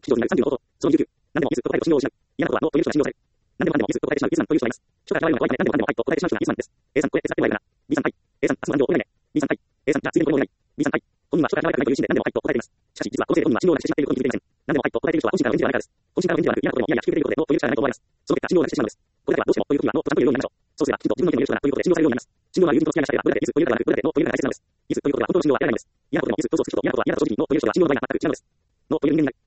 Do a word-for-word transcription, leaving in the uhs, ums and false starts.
非常になるさんじゅうの方法。そのにじゅうきゅう。何でも技術と答えると信用を失う。嫌なことはノーという人が信用される。何でもかんでも技術と答えてしまう B さんという人がいます。初回から我々の怖いまで何でもかんでもはいと答えてしまう人が B さんです。A さん、これ手伝ってもらえるな。B さん、はい。A さん、明日も安城お願いね。B さん、はい。A さん、じゃあついでにこれもお願い。B さん、はい。本人は初回から可愛くないという心で何でもはいと答えています。しかし、実はこのせいで本人は信用をなくしてしまっていることに気づいていません。何でもはいと答えている人は本心から演じではないからです。本心から演じではなく、嫌なこともいやいや引き受けていることでノーというしかないと思われます。その結果、信用をなくしてしまうのです。これではどうしてもという時はノーとちゃんと言うようになりましょう。そうすれば、きっと自分の意見を言う人がということで信用されるようになります。信用は友人と付き合いましたが、裏でイズというのではなく、裏でノーというのが大切なのです。イズということでは本当の信用は得られないのです。嫌なことでもイズと想像する人と嫌なことは嫌だと正直にノーという人は信用の場合が全く違うのです。ノーという人間になり、